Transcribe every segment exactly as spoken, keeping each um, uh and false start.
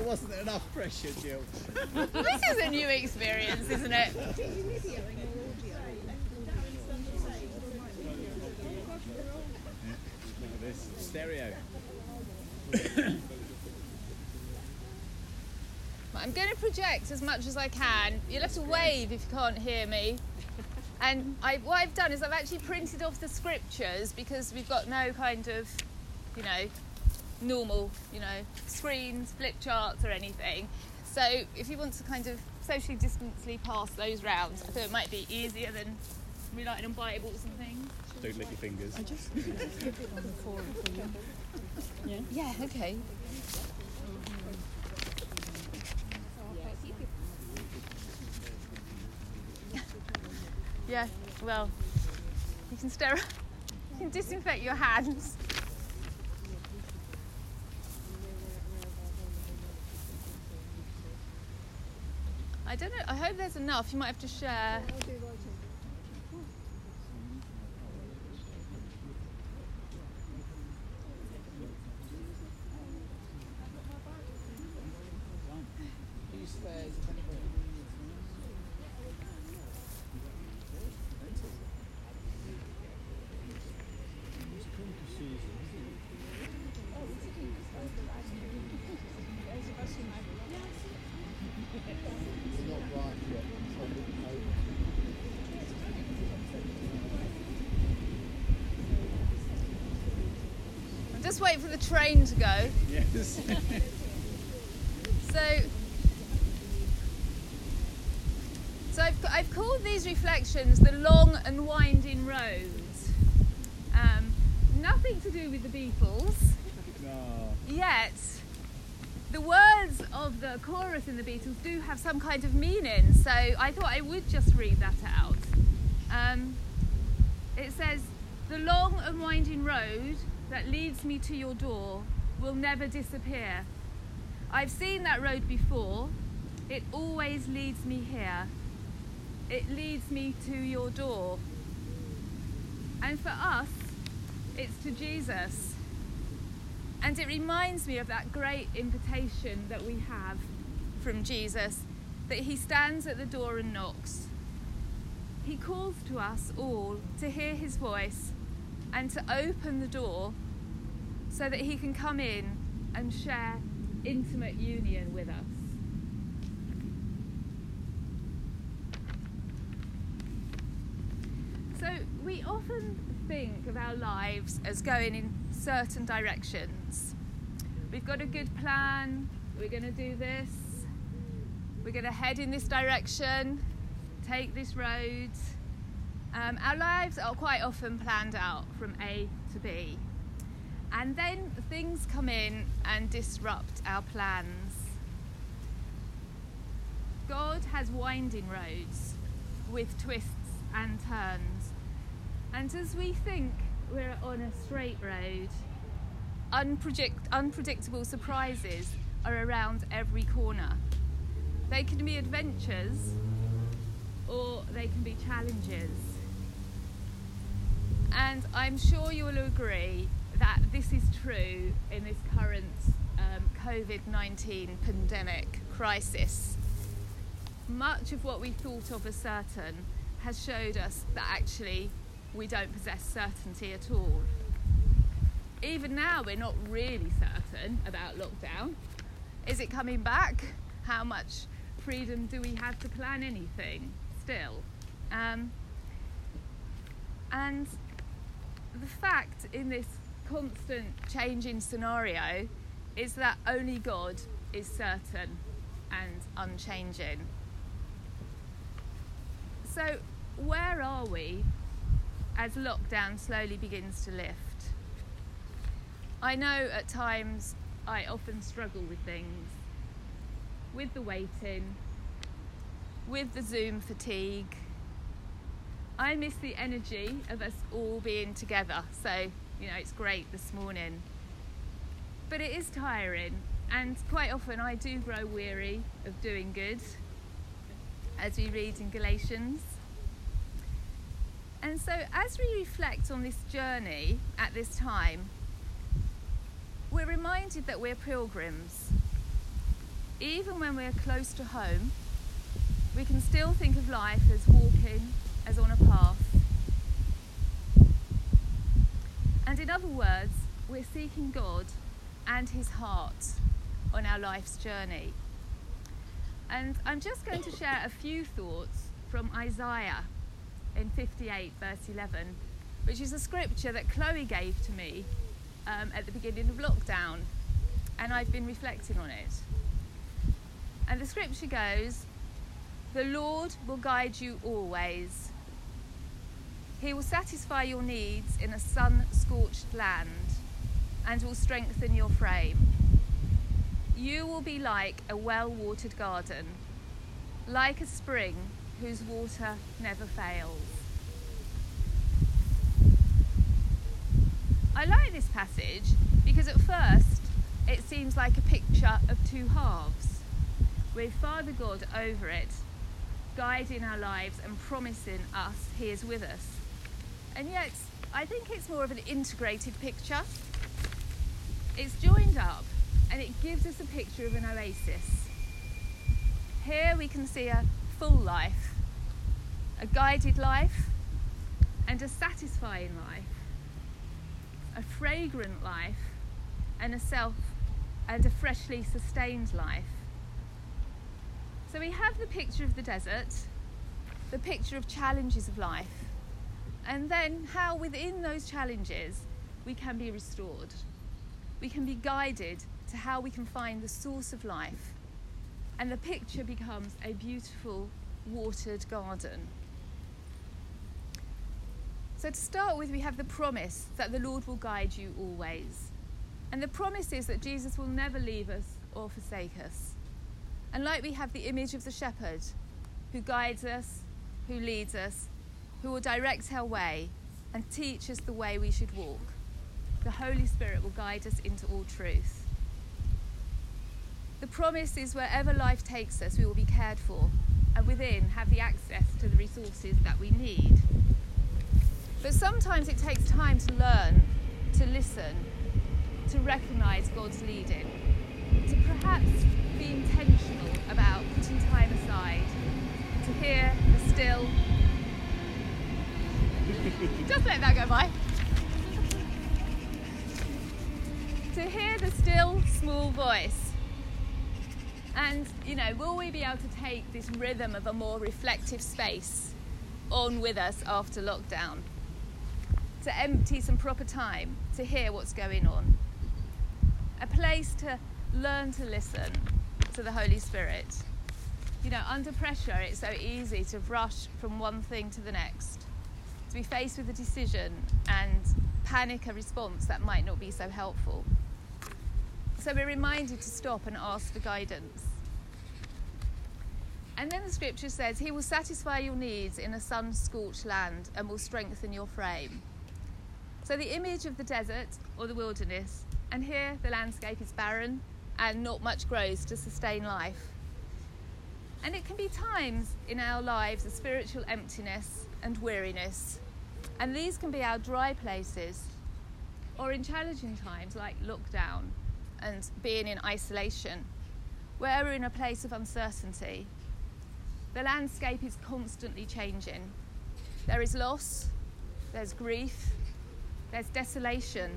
wasn't enough pressure, Jill. This is a new experience, isn't it? This stereo. I'm going to project as much as I can. You'll have to wave if you can't hear me. And I, what I've done is I've actually printed off the scriptures because we've got no kind of, you know, normal, you know, screens, flip charts or anything. So if you want to kind of socially distantly pass those round, I thought it might be easier than relying on Bibles and things. Don't lick your fingers. I just skip it on the forum for you. Yeah? Yeah, okay. Yeah, well, you can stare, you can disinfect your hands. I don't know, I hope there's enough. You might have to share. Just wait for the train to go. Yes. So, so I've, I've called these reflections the long and winding road. Um, nothing to do with the Beatles. No. Yet, the words of the chorus in the Beatles do have some kind of meaning. So I thought I would just read that out. Um, it says, "The long and winding road that leads me to your door will never disappear. I've seen that road before. It always leads me here. It leads me to your door." And for us, it's to Jesus. And it reminds me of that great invitation that we have from Jesus, that he stands at the door and knocks. He calls to us all to hear his voice and to open the door so that he can come in and share intimate union with us. So we often think of our lives as going in certain directions. We've got a good plan, we're going to do this, we're going to head in this direction, take this road. Um, our lives are quite often planned out from A to B. And then things come in and disrupt our plans. God has winding roads with twists and turns. And as we think we're on a straight road, unpredict- unpredictable surprises are around every corner. They can be adventures or they can be challenges. And I'm sure you will agree that this is true in this current um, covid nineteen pandemic crisis. Much of what we thought of as certain has showed us that actually we don't possess certainty at all. Even now, we're not really certain about lockdown. Is it coming back? How much freedom do we have to plan anything still? Um, and the fact in this constant changing scenario is that only God is certain and unchanging. So where are we as lockdown slowly begins to lift? I know at times I often struggle with things, with the waiting, with the Zoom fatigue. I miss the energy of us all being together, so you know it's great this morning. But it is tiring, and quite often I do grow weary of doing good, as we read in Galatians. And so as we reflect on this journey at this time, we're reminded that we're pilgrims. even when we're close to home, we can still think of life as walking, as on a path. And in other words, we're seeking God and his heart on our life's journey. And I'm just going to share a few thoughts from Isaiah in fifty-eight verse eleven, which is a scripture that Chloe gave to me um, at the beginning of lockdown, and I've been reflecting on it. And the scripture goes, "The Lord will guide you always. He will satisfy your needs in a sun-scorched land and will strengthen your frame. You will be like a well-watered garden, like a spring whose water never fails." I like this passage because at first it seems like a picture of two halves, with Father God over it, guiding our lives and promising us he is with us. And yet, I think it's more of an integrated picture. It's joined up and it gives us a picture of an oasis. Here we can see a full life, a guided life, and a satisfying life, a fragrant life, and a self and a freshly sustained life. So we have the picture of the desert, the picture of challenges of life, and then how within those challenges we can be restored. We can be guided to how we can find the source of life, and the picture becomes a beautiful watered garden. So to start with, we have the promise that the Lord will guide you always. And the promise is that Jesus will never leave us or forsake us. And like we have the image of the shepherd who guides us, who leads us, who will direct our way and teach us the way we should walk, the Holy Spirit will guide us into all truth. The promise is wherever life takes us, we will be cared for, and within have the access to the resources that we need. But sometimes it takes time to learn, to listen, to recognise God's leading, to perhaps be intentional about putting time aside, to hear the still. Just let that go by. To hear the still, small voice. And, you know, will we be able to take this rhythm of a more reflective space on with us after lockdown? To empty some proper time to hear what's going on. A place to learn to listen to the Holy Spirit. You know, under pressure, it's so easy to rush from one thing to the next, to be faced with a decision and panic a response that might not be so helpful. So we're reminded to stop and ask for guidance. And then the scripture says, he will satisfy your needs in a sun-scorched land and will strengthen your frame. So the image of the desert or the wilderness, and here the landscape is barren and not much grows to sustain life. And it can be times in our lives of spiritual emptiness and weariness. And these can be our dry places, or in challenging times like lockdown and being in isolation, where we're in a place of uncertainty. The landscape is constantly changing. There is loss, there's grief, there's desolation.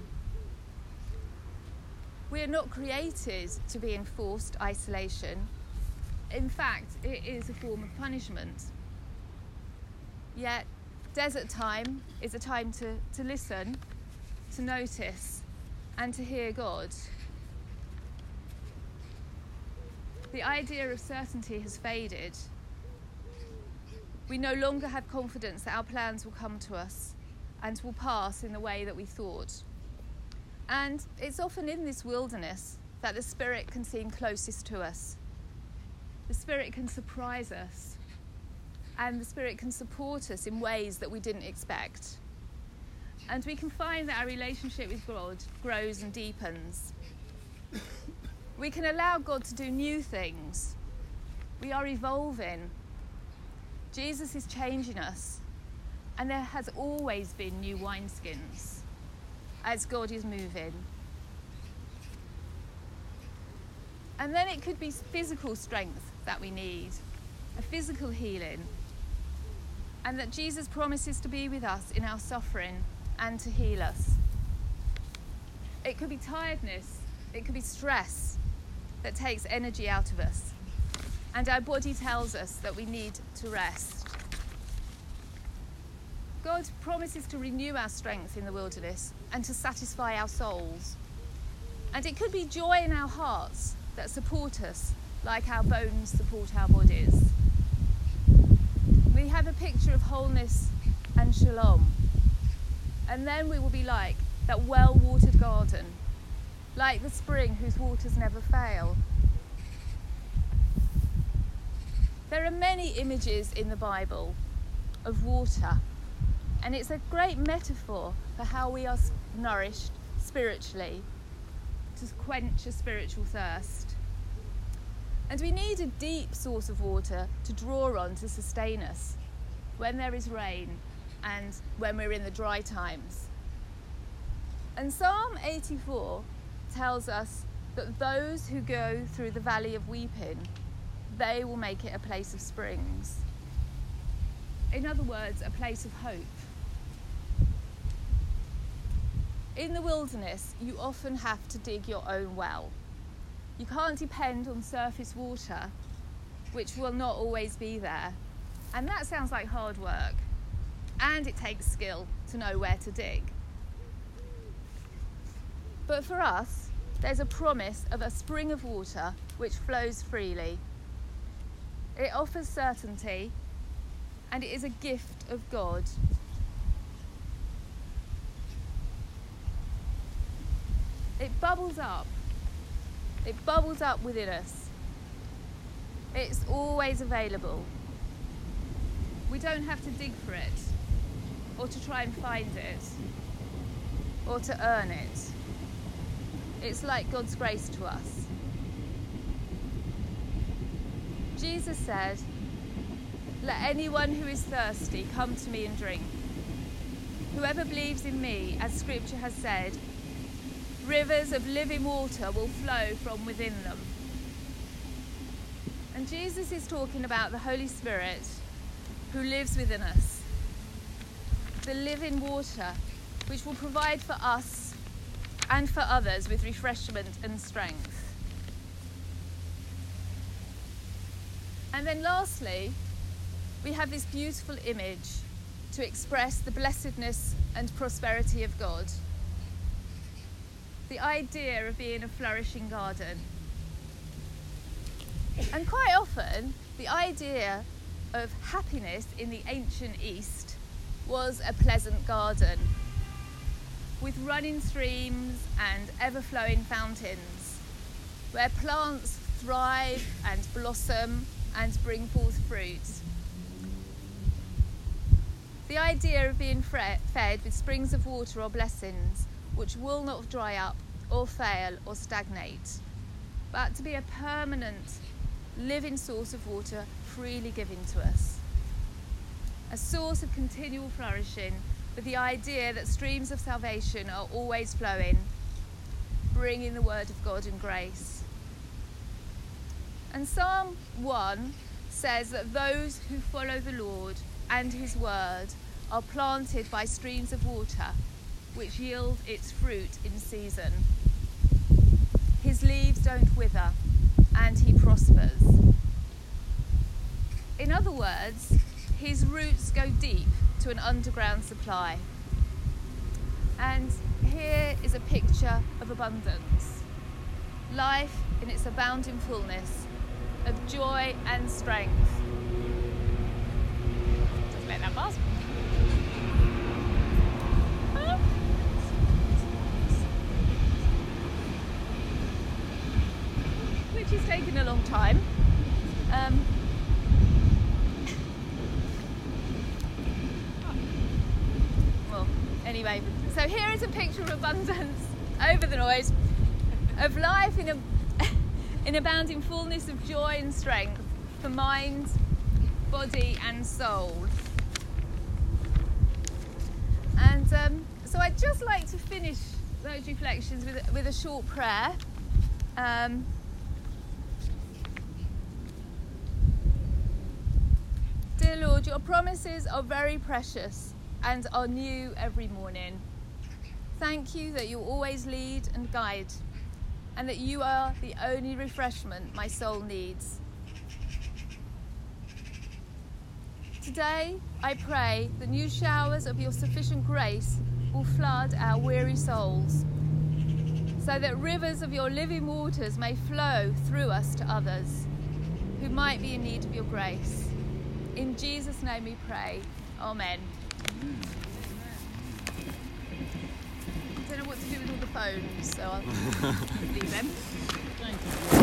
We are not created to be in forced isolation. In fact, it is a form of punishment. Yet, desert time is a time to, to listen, to notice, and to hear God. The idea of certainty has faded. We no longer have confidence that our plans will come to us and will pass in the way that we thought. And it's often in this wilderness that the Spirit can seem closest to us. The Spirit can surprise us, and the Spirit can support us in ways that we didn't expect. And we can find that our relationship with God grows and deepens. We can allow God to do new things. We are evolving. Jesus is changing us, and there has always been new wineskins as God is moving. And then it could be physical strength that we need, a physical healing, and that Jesus promises to be with us in our suffering and to heal us. It could be tiredness, it could be stress that takes energy out of us, and our body tells us that we need to rest. God promises to renew our strength in the wilderness and to satisfy our souls. And it could be joy in our hearts that support us like our bones support our bodies. We have a picture of wholeness and shalom. And then we will be like that well-watered garden, like the spring whose waters never fail. There are many images in the Bible of water, and it's a great metaphor for how we are nourished spiritually to quench a spiritual thirst. And we need a deep source of water to draw on to sustain us when there is rain and when we're in the dry times. And Psalm eighty-four tells us that those who go through the valley of weeping, they will make it a place of springs. In other words, a place of hope. In the wilderness, you often have to dig your own well. You can't depend on surface water, which will not always be there. And that sounds like hard work. And it takes skill to know where to dig. But for us, there's a promise of a spring of water which flows freely. It offers certainty, and it is a gift of God. It bubbles up. It bubbles up within us. It's always available. We don't have to dig for it, or to try and find it, or to earn it. It's like God's grace to us. Jesus said, "Let anyone who is thirsty come to me and drink. Whoever believes in me, as Scripture has said, rivers of living water will flow from within them." And Jesus is talking about the Holy Spirit who lives within us, the living water which will provide for us and for others with refreshment and strength. And then lastly, we have this beautiful image to express the blessedness and prosperity of God. The idea of being a flourishing garden. And quite often, the idea of happiness in the ancient East was a pleasant garden with running streams and ever-flowing fountains where plants thrive and blossom and bring forth fruit. The idea of being fed with springs of water or blessings which will not dry up or fail or stagnate, but to be a permanent, living source of water freely given to us. A source of continual flourishing with the idea that streams of salvation are always flowing, bringing the word of God and grace. And Psalm one says that those who follow the Lord and his word are planted by streams of water which yield its fruit in season. His leaves don't wither, and he prospers. In other words, his roots go deep to an underground supply. And here is a picture of abundance. Life in its abounding fullness of joy and strength. Doesn't make that fast. Which is taking a long time. Um, well, anyway, so here is a picture of abundance over the noise, of life in a in abounding fullness of joy and strength for mind, body and soul. And um, so I'd just like to finish those reflections with, with a short prayer. Um, Dear Lord, your promises are very precious and are new every morning. Thank you that you always lead and guide, and that you are the only refreshment my soul needs. Today, I pray that new showers of your sufficient grace will flood our weary souls, so that rivers of your living waters may flow through us to others who might be in need of your grace. In Jesus' name we pray. Amen. I don't know what to do with all the phones, so I'll leave them.